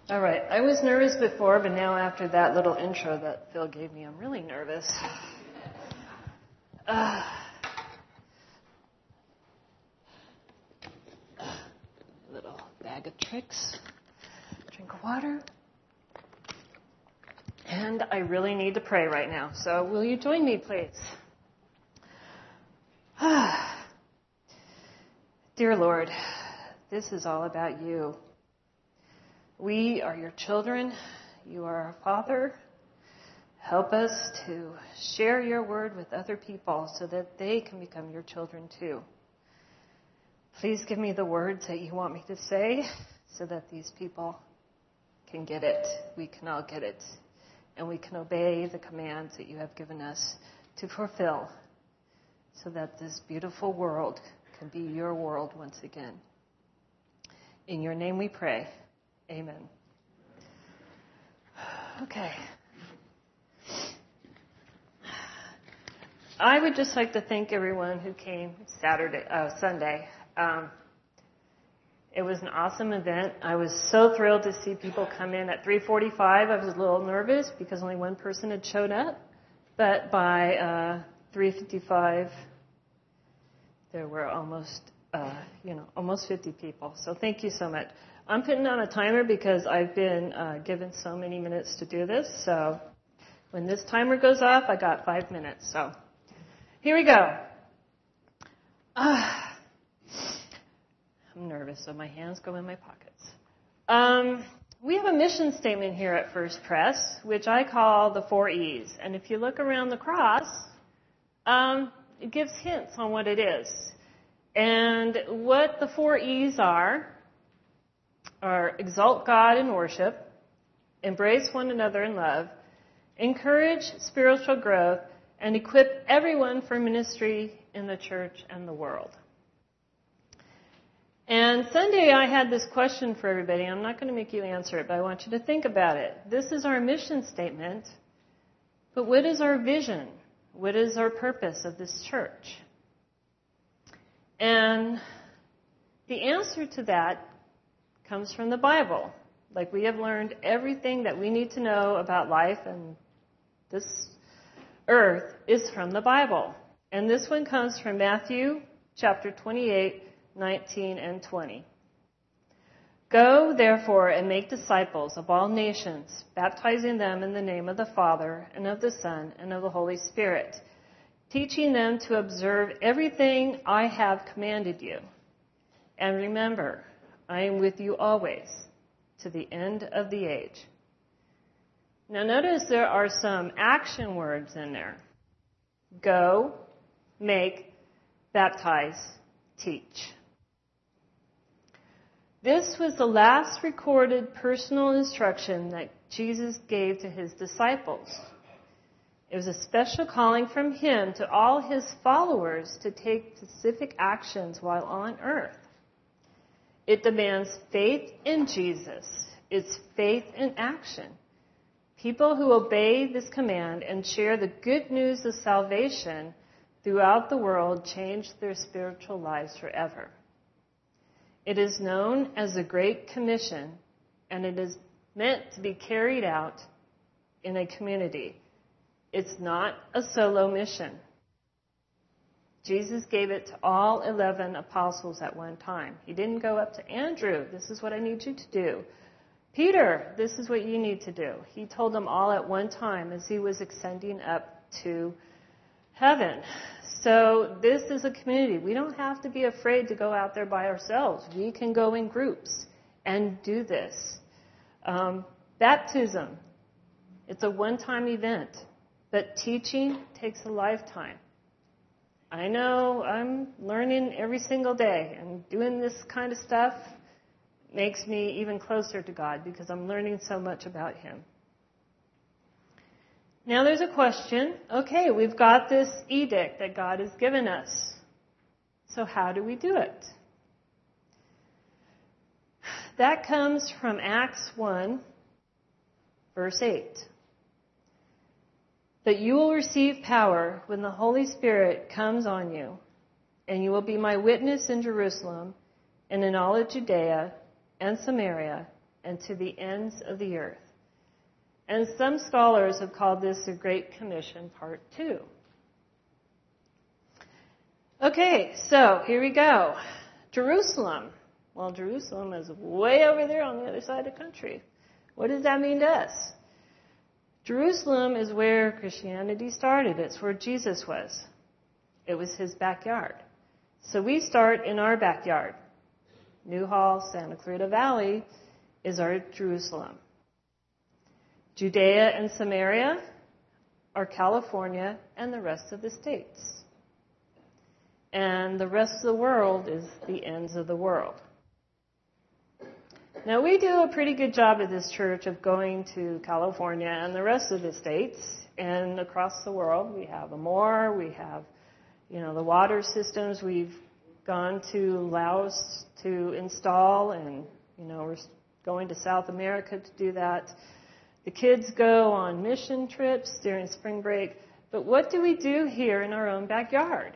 All right. I was nervous before, but now after that little intro that Phil gave me, I'm really nervous. Little bag of tricks. Drink of water. And I really need to pray right now. So will you join me, please? Dear Lord, this is all about you. We are your children. You are our Father. Help us to share your word with other people so that they can become your children too. Please give me the words that you want me to say so that these people can get it. We can all get it. And we can obey the commands that you have given us to fulfill so that this beautiful world can be your world once again. In your name we pray. Amen. Okay. I would just like to thank everyone who came Sunday. It was an awesome event. I was so thrilled to see people come in at 3:45. I was a little nervous because only one person had showed up. But by 3:55, there were almost 50 people. So thank you so much. I'm putting on a timer because I've been given so many minutes to do this. So when this timer goes off, I got 5 minutes. So here we go. I'm nervous, so my hands go in my pockets. We have a mission statement here at First Pres, which I call the 4 E's. And if you look around the cross, it gives hints on what it is. And what the 4 E's are exalt God in worship, embrace one another in love, encourage spiritual growth, and equip everyone for ministry in the church and the world. And Sunday I had this question for everybody. I'm not going to make you answer it, but I want you to think about it. This is our mission statement, but what is our vision? What is our purpose of this church? And the answer to that comes from the Bible. Like we have learned everything that we need to know about life and this earth is from the Bible. And this one comes from Matthew chapter 28, 19 and 20. Go, therefore, and make disciples of all nations, baptizing them in the name of the Father and of the Son and of the Holy Spirit, teaching them to observe everything I have commanded you. And remember, I am with you always, to the end of the age. Now notice there are some action words in there. Go, make, baptize, teach. This was the last recorded personal instruction that Jesus gave to his disciples. It was a special calling from him to all his followers to take specific actions while on earth. It demands faith in Jesus. It's faith in action. People who obey this command and share the good news of salvation throughout the world change their spiritual lives forever. It is known as the Great Commission, and it is meant to be carried out in a community. It's not a solo mission. Jesus gave it to all 11 apostles at one time. He didn't go up to Andrew, this is what I need you to do. Peter, this is what you need to do. He told them all at one time as he was ascending up to heaven. So this is a community. We don't have to be afraid to go out there by ourselves. We can go in groups and do this. Baptism, it's a one-time event, but teaching takes a lifetime. I know I'm learning every single day, and doing this kind of stuff makes me even closer to God because I'm learning so much about him. Now there's a question. Okay, we've got this edict that God has given us. So how do we do it? That comes from Acts 1, verse 8. But you will receive power when the Holy Spirit comes on you, and you will be my witness in Jerusalem and in all of Judea and Samaria and to the ends of the earth. And some scholars have called this the Great Commission Part 2. Okay, so here we go. Jerusalem. Well, Jerusalem is way over there on the other side of the country. What does that mean to us? Jerusalem is where Christianity started. It's where Jesus was. It was his backyard. So we start in our backyard. Newhall, Santa Clarita Valley is our Jerusalem. Judea and Samaria are California and the rest of the states. And the rest of the world is the ends of the world. Now, we do a pretty good job at this church of going to California and the rest of the states and across the world. We have Amor, we have, the water systems. We've gone to Laos to install, and, we're going to South America to do that. The kids go on mission trips during spring break. But what do we do here in our own backyard?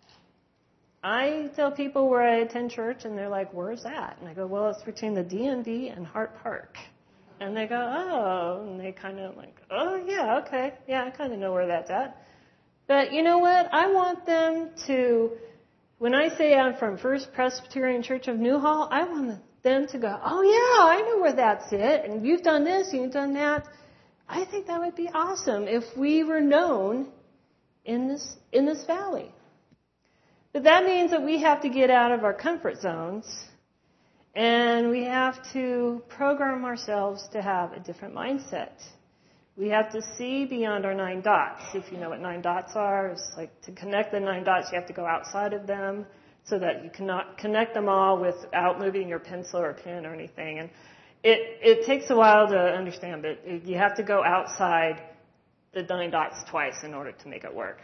I tell people where I attend church, and they're like, where's that? And I go, well, it's between the DMV and Hart Park. And they go, oh. And they kind of like, oh, yeah, okay. Yeah, I kind of know where that's at. But you know what? I want them to, when I say I'm from First Presbyterian Church of Newhall, I want them to go, oh, yeah, I know where that's it. And you've done this, you've done that. I think that would be awesome if we were known in this valley. But that means that we have to get out of our comfort zones, and we have to program ourselves to have a different mindset. We have to see beyond our 9 dots. If you know what 9 dots are, it's like to connect the 9 dots, you have to go outside of them so that you cannot connect them all without moving your pencil or pen or anything. And it takes a while to understand, but you have to go outside the 9 dots twice in order to make it work.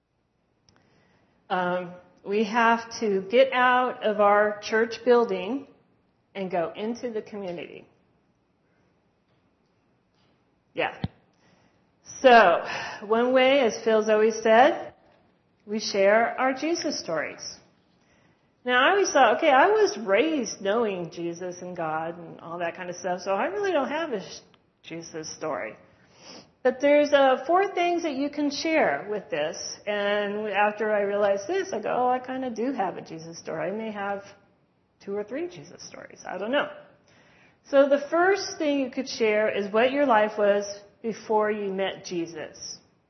We have to get out of our church building and go into the community. Yeah. So, one way, as Phil's always said, we share our Jesus stories. Now, I always thought, okay, I was raised knowing Jesus and God and all that kind of stuff, so I really don't have a Jesus story. But there's 4 things that you can share with this. And after I realized this, I go, oh, I kind of do have a Jesus story. I may have 2 or 3 Jesus stories. I don't know. So the first thing you could share is what your life was before you met Jesus.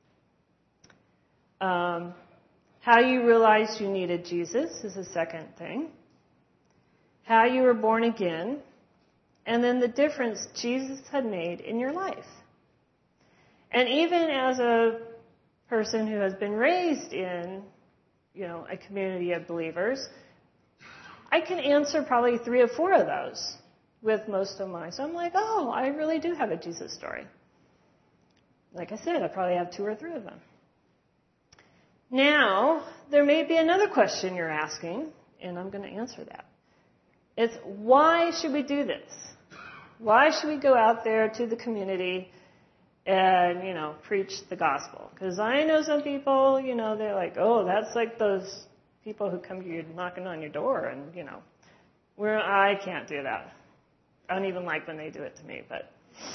How you realized you needed Jesus is the second thing. How you were born again. And then the difference Jesus had made in your life. And even as a person who has been raised in, a community of believers, I can answer probably 3 or 4 of those with most of mine. So I'm like, oh, I really do have a Jesus story. Like I said, I probably have 2 or 3 of them. Now, there may be another question you're asking, and I'm going to answer that. It's, why should we do this? Why should we go out there to the community and, preach the gospel? Because I know some people, they're like, oh, that's like those people who come to you knocking on your door, and, where I can't do that. I don't even like when they do it to me, but,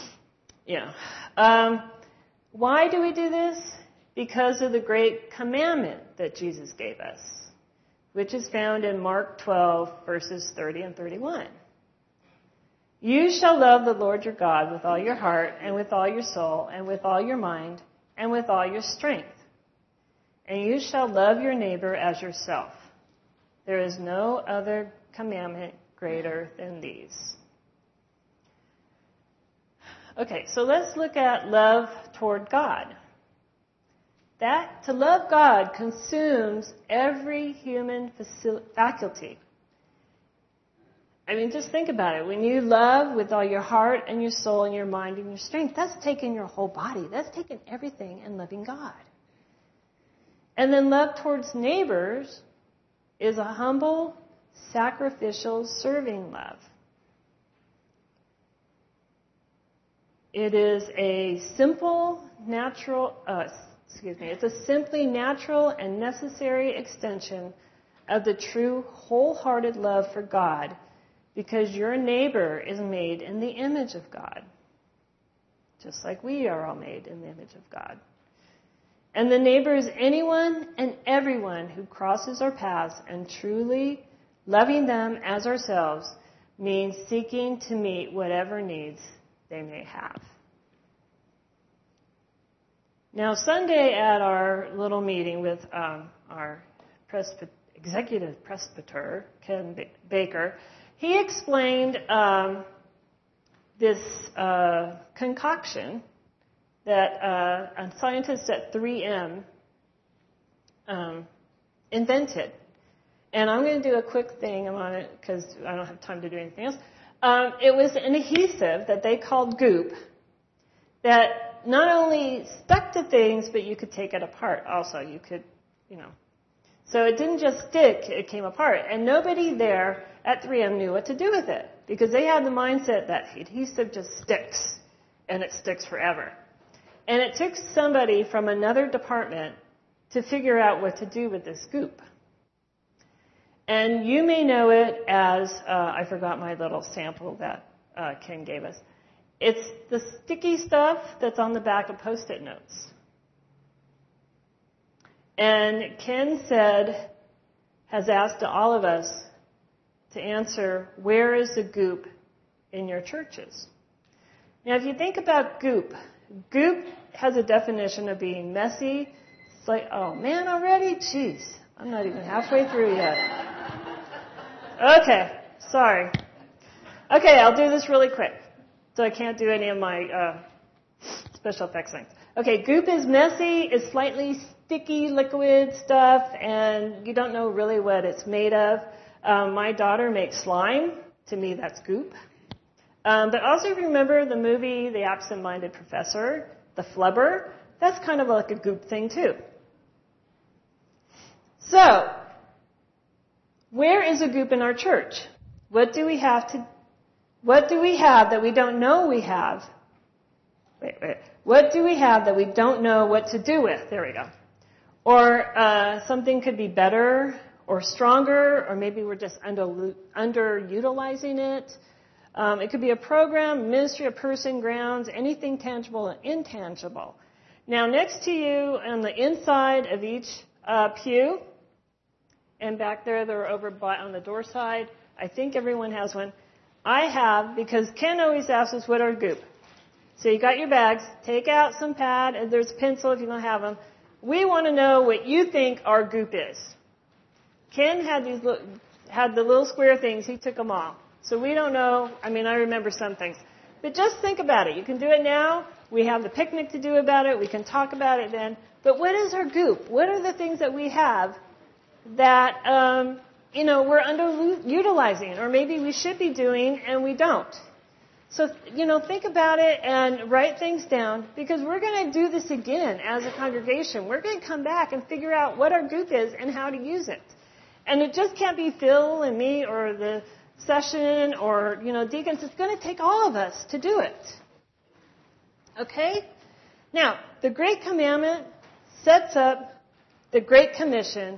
why do we do this? Because of the great commandment that Jesus gave us, which is found in Mark 12, verses 30 and 31. You shall love the Lord your God with all your heart and with all your soul and with all your mind and with all your strength. And you shall love your neighbor as yourself. There is no other commandment greater than these. Okay, so let's look at love toward God. That, to love God, consumes every human faculty. I mean, just think about it. When you love with all your heart and your soul and your mind and your strength, that's taking your whole body. That's taking everything and loving God. And then love towards neighbors is a humble, sacrificial, serving love. It is a simple, it's a simply natural and necessary extension of the true wholehearted love for God because your neighbor is made in the image of God, just like we are all made in the image of God. And the neighbor is anyone and everyone who crosses our paths, and truly loving them as ourselves means seeking to meet whatever needs they may have. Now, Sunday at our little meeting with our executive presbyter, Ken Baker, he explained this concoction that a scientist at 3M invented. And I'm going to do a quick thing on it because I don't have time to do anything else. It was an adhesive that they called Goop that not only stuck to things, but you could take it apart also. You could, So it didn't just stick, it came apart. And nobody there at 3M knew what to do with it because they had the mindset that adhesive just sticks and it sticks forever. And it took somebody from another department to figure out what to do with this Goop. And you may know it as, I forgot my little sample that Ken gave us. It's the sticky stuff that's on the back of Post-it notes. And Ken has asked all of us to answer, where is the Goop in your churches? Now, if you think about Goop has a definition of being messy. It's like, oh man, already? Jeez, I'm not even halfway through yet. Okay, sorry. Okay, I'll do this really quick. So I can't do any of my special effects things. Okay, Goop is messy, it's slightly sticky liquid stuff, and you don't know really what it's made of. My daughter makes slime. To me, that's Goop. But also, if you remember the movie The Absent-Minded Professor, the flubber, that's kind of like a Goop thing too. So, where is a Goop in our church? What do we have that we don't know we have? What do we have that we don't know what to do with? There we go. Or something could be better or stronger, or maybe we're just underutilizing it. It could be a program, ministry, a person, grounds, anything tangible and intangible. Now, next to you on the inside of each pew, and back there, they're over on the door side. I think everyone has one. I have, because Ken always asks us what are Goop. So you got your bags. Take out some pad, and there's a pencil if you don't have them. We want to know what you think our Goop is. Ken had the little square things. He took them all. So we don't know. I mean, I remember some things. But just think about it. You can do it now. We have the picnic to do about it. We can talk about it then. But what is our Goop? What are the things that we have that, we're underutilizing, or maybe we should be doing and we don't? So, think about it and write things down, because we're going to do this again as a congregation. We're going to come back and figure out what our Goop is and how to use it. And it just can't be Phil and me or the session or, deacons. It's going to take all of us to do it. Okay? Now, the Great Commandment sets up the Great Commission,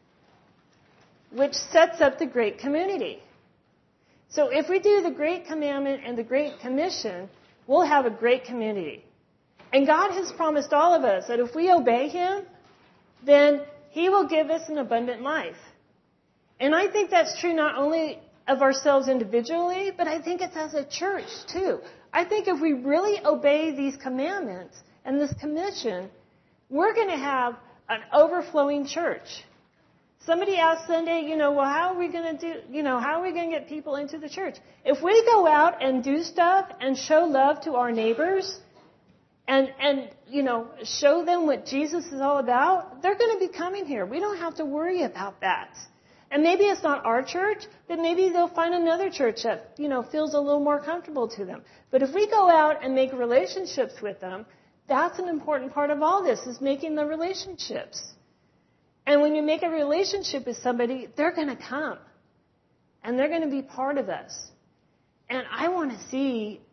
which sets up the Great Community. So if we do the Great Commandment and the Great Commission, we'll have a great community. And God has promised all of us that if we obey Him, then He will give us an abundant life. And I think that's true not only of ourselves individually, but I think it's as a church too. I think if we really obey these commandments and this commission, we're going to have an overflowing church. Somebody asked Sunday, how are we going to get people into the church? If we go out and do stuff and show love to our neighbors and show them what Jesus is all about, they're going to be coming here. We don't have to worry about that. And maybe it's not our church, but maybe they'll find another church that, feels a little more comfortable to them. But if we go out and make relationships with them, that's an important part of all this, is making the relationships. And when you make a relationship with somebody, they're going to come. And they're going to be part of us. And I want to see,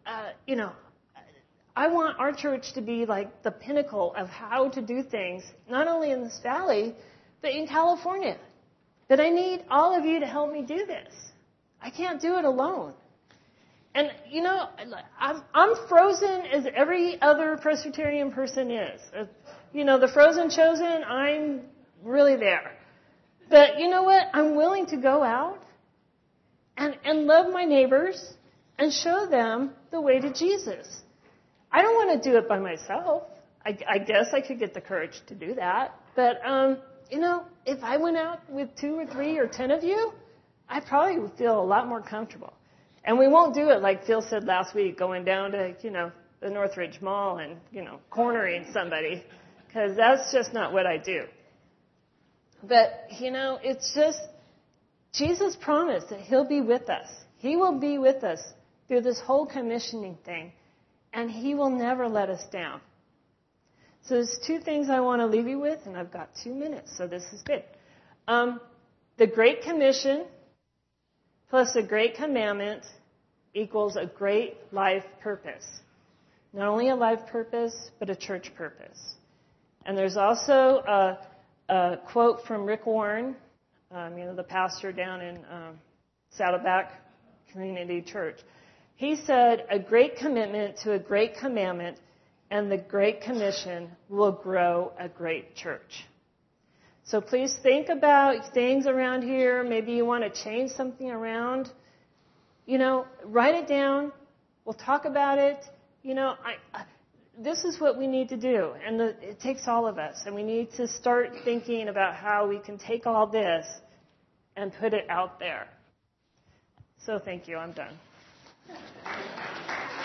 I want our church to be like the pinnacle of how to do things, not only in this valley, but in California. But I need all of you to help me do this. I can't do it alone. And, I'm frozen as every other Presbyterian person is. The frozen chosen, I'm really there. But you know what? I'm willing to go out and love my neighbors and show them the way to Jesus. I don't want to do it by myself. I guess I could get the courage to do that. But, if I went out with 2 or 3 or 10 of you, I probably would feel a lot more comfortable. And we won't do it like Phil said last week, going down to, the Northridge Mall and, cornering somebody, because that's just not what I do. But, it's just Jesus promised that he'll be with us. He will be with us through this whole commissioning thing, and he will never let us down. So there's 2 things I want to leave you with, and I've got 2 minutes, so this is good. The Great Commission plus the Great Commandment equals a great life purpose. Not only a life purpose, but a church purpose. And there's also a quote from Rick Warren, the pastor down in Saddleback Community Church. He said, a great commitment to a great commandment and the Great Commission will grow a great church. So please think about things around here. Maybe you want to change something around. Write it down. We'll talk about it. This is what we need to do. And it takes all of us. And we need to start thinking about how we can take all this and put it out there. So thank you. I'm done.